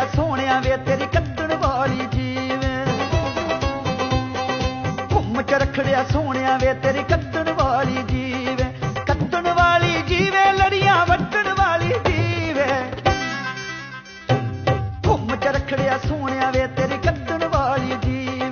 रखड़िया सोहणिया वे तेरी कद्दण वाली जीव घुम च रखड़िया सोहणिया वे तेरी कद्दण वाली जीव कद्दण वाली